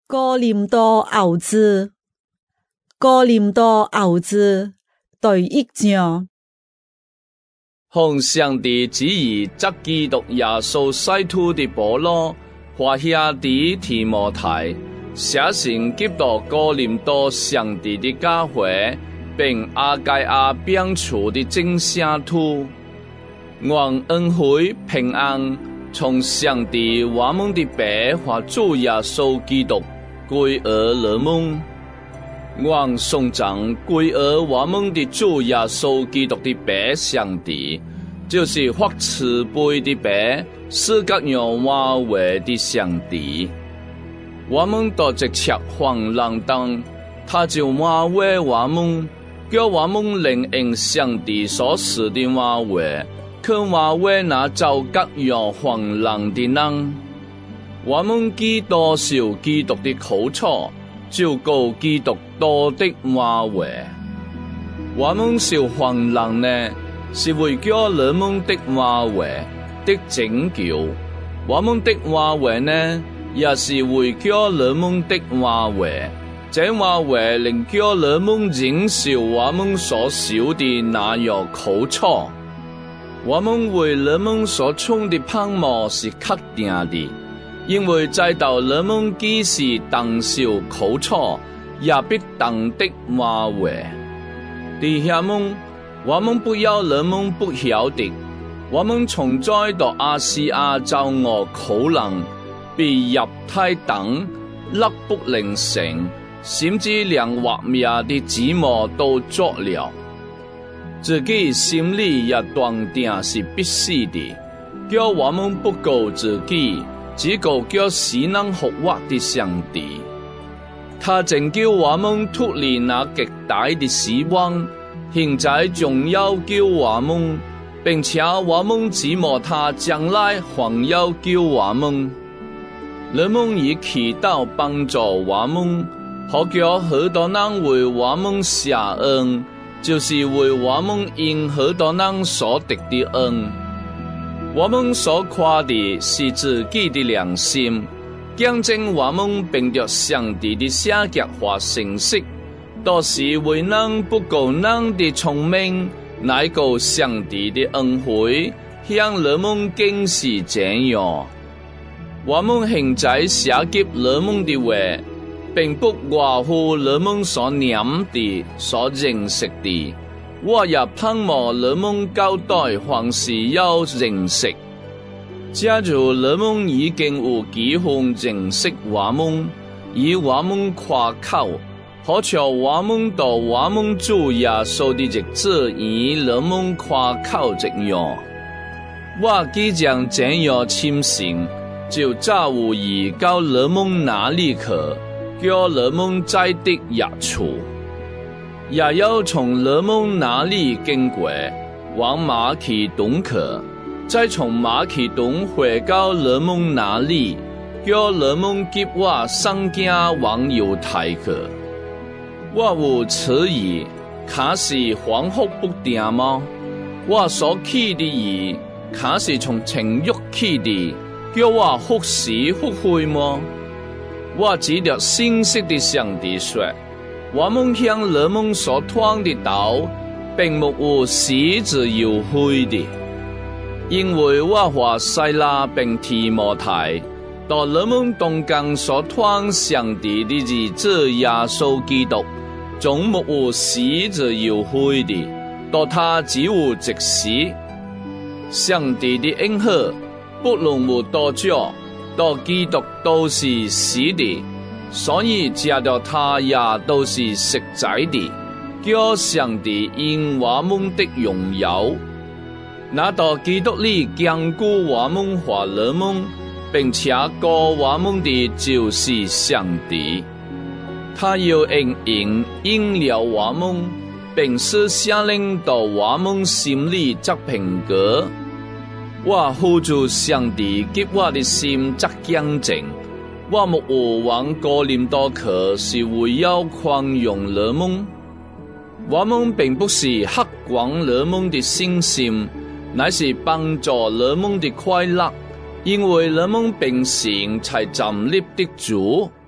哥林多後書，哥林多後書第1章。 奉上帝旨意藉基督耶穌使徒的保羅和兄弟提摩太，寫信給到哥林多上帝的教會，並亞該亞病處的眾聖徒，願恩惠平安從上帝我們的爸和主耶穌基督歸於你們。願頌讚歸於我們的主耶穌基督的爸上帝，就是發慈悲的爸，是各樣話話的上帝。我們都直切放浪當，他就話話我們，叫我們靈應上帝所示的話話，去話話那造各樣放浪的人。我們既多受基督的苦楚，就告基督多的話話。我們受放浪呢，是為叫你們的話話的拯救；我們的話話呢，也是為叫你們的話話。這話話能叫你們忍受我們所受的那樣苦楚。我們為你們所充的盼望是確定的，因為知道你們既是當受苦楚，也必當的話話。弟兄們，我們不要你們不曉得，我們從在到亞細亞遭我苦難，被入太等，力不能勝，甚至連活命的指望都作了。自己心裏也斷定是必死的，叫我們不告自己，只告叫死人復活的上帝。他拯救我們脫離那極大的死亡，現在仲要救我們，並且我們指望他將來還要救我們。你們以祈禱幫助我們，好叫許多人為我們謝恩，就是為我們因許多人所得的恩。我們所誇的是自己的良心，見證我們憑着上帝的聖潔和誠實，都是為人不告人的聰明，乃告上帝的恩惠，向你們更是這樣。我們現在寫給你們的話，並不外乎你們所念的、所認識的。我也盼望你們交代凡事要認識。假如你們已經有機會認識我們，以我們誇口，好像我們到我們主耶穌的日子以你們誇口這樣。我既將這樣親信，就早有意到你們那裡去，叫你們在的益處，也要從你們那裡經過，往馬其頓去，再從馬其頓回到你們那裡，叫你們給我上架往猶太去。我有此意，可是恍惚不定嗎？我所起的意，可是從情欲起的，叫我忽是忽悔嗎？我指着信實的上帝說，我們向你們所傳的道，並沒有是自有悔的，因為我和西拉並提摩太，到你們當中所傳上帝的兒子耶穌基督，總沒有是自有悔的，到他只有即死。上帝的恩惠不論有多久，到基督都是死的，所以藉着他也都是實在的，叫上帝因我們的榮耀，那到基督裡堅固我們和你們，並且救我們的就是上帝。他要應了我們，並使聖靈到我們心裡作憑據。我呼求上帝給我的心作見證，我沒有往哥林多去，是為要寬容你們。我們並不是克光你們的信心，乃是幫助你們的快樂，因為你們平時才站立的主。